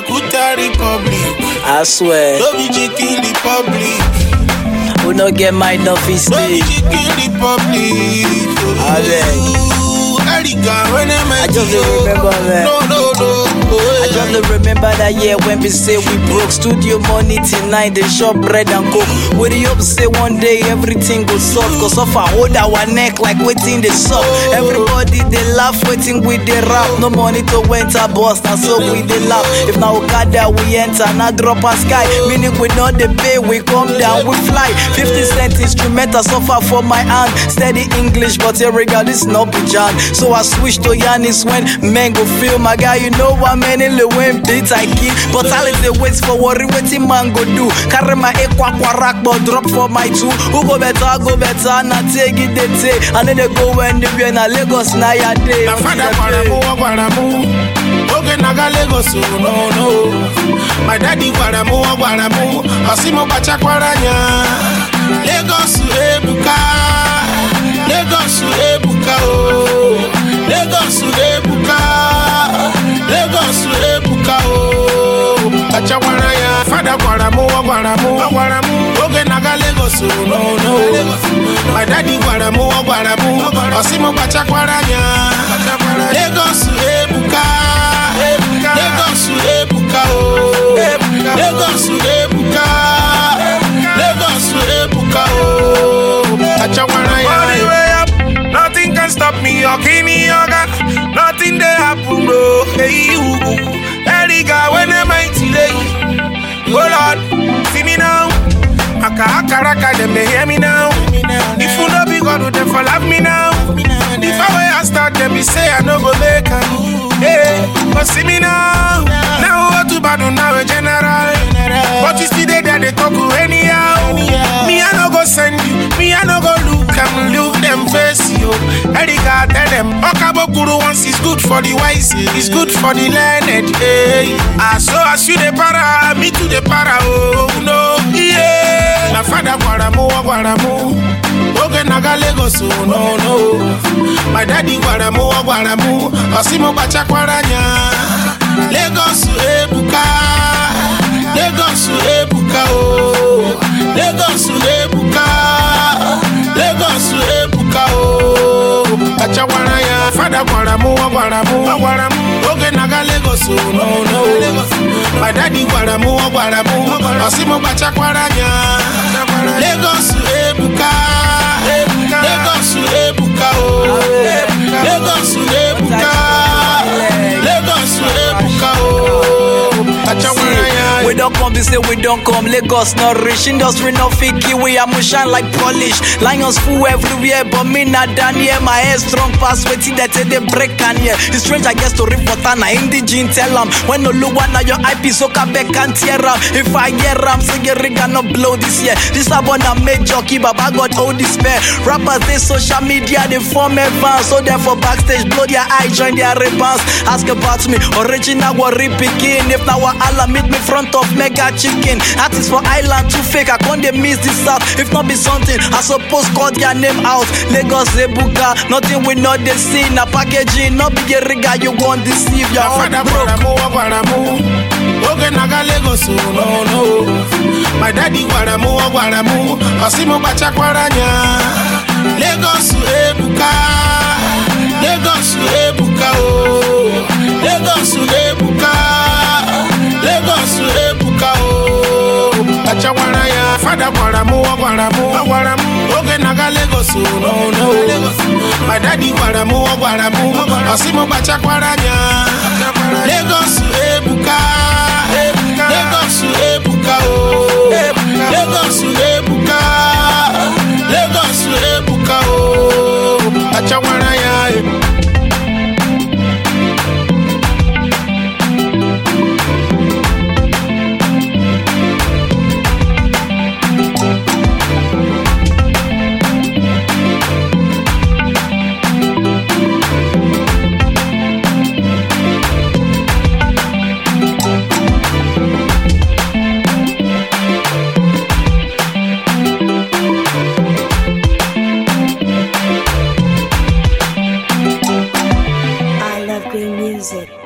Abeokuta Republic. I swear. No be Chicken Republic. We no get my office. No be Chicken Republic. I just remember that. I just remember that year when we say we broke. Studio money till 9, they shop bread and coke. We the hope say one day everything go soft. Cause of I hold our neck like waiting they suck. Everybody they laugh waiting with the rap. No money to enter bus, and so we they laugh. If now Okada we enter, now drop a sky. Meaning we not the pay, we come down, we fly. 50 cent instrumental suffer for my hand. Steady English, but here regard this no pigeon. So I switch to Yanis when men go feel my guy. You know what many when beat I keep. But I let the waits for worry waiting man go do. Carry my equa rack but drop for my two. Who go better, na take it they take. And then they go when they be in a Lagos na ya day. Na fada guaramu. Okay naga Lagos no. My daddy guaramu. Asimo bacha guaranya. Lagos ebuka. Lagos ebuka oh. Lagos ebuka oh. Bacha guaranya. Fada guaramu. Okay naga Lagos no. My daddy guaramu. Asimo bacha guaranya. Lagos ebuka. Lagos ebuka oh. Lagos ebuka oh. Bacha guaranya. Nothing can stop me or kill me or God. Nothing they happen bro. Hey you. Eriga when am I today? Oh Lord, see me now. Haka, them they hear me now. If you know be God, would them for love me now. If I start them, be say I no go make them. Hey, but see me now. Now what to bad now a general. But you see they talk to anyhow. Me I no go send you. Me I no go look them face you. Erika tell them Okabokuru once is good for the wise, it's good for the learned. Hey, so as you the para, me to the para. Oh no, yeah. Na fada guaramu. Okay naga Lagos no. My daddy guaramu. Asimo bacha guaranya. Lagos ebuka oh. Lagos ebuka oh. Bacha guaranya. Fada guaramu. Okay naga Lagos no. My daddy guaramu. Asimo bacha guaranya. Lagos ebuka oh. Lagos ebuka oh. Bacha guaranya. We don't come, they say we don't come. Lagos not rich, industry not fiki. We are shine like polish. Lions full everywhere, but me not down here. My hair strong pass, waiting that they break can here. It's strange, I guess to report na indigene tell them. When no look one your IP so back and tear up. If I hear them, say your rig no blow this year. This about a major key, Baba got all despair. Rappers they social media they form advance, so therefore backstage blow their eye, join their response. Ask about me, original worry picking. If now Allah meet me front of mega chicken. Artists for island too fake, I can't they miss this out. If not be something, I suppose call their name out. Lagos ebuka, nothing we not they see. Na packaging, not be a riga, you won't deceive your own guaramu. Okay naga Lagos no. My daddy guaramu. Asimo bacha guaranya. Lagos ebuka oh. Lagos ebuka oh. Bacha guaranya. Fada guaramu. Okay naga Lagos no. My daddy guaramu. Asimo bacha guaranya. Lagos ebuka oh. Lagos ebuka oh. Bacha guaranya. Music.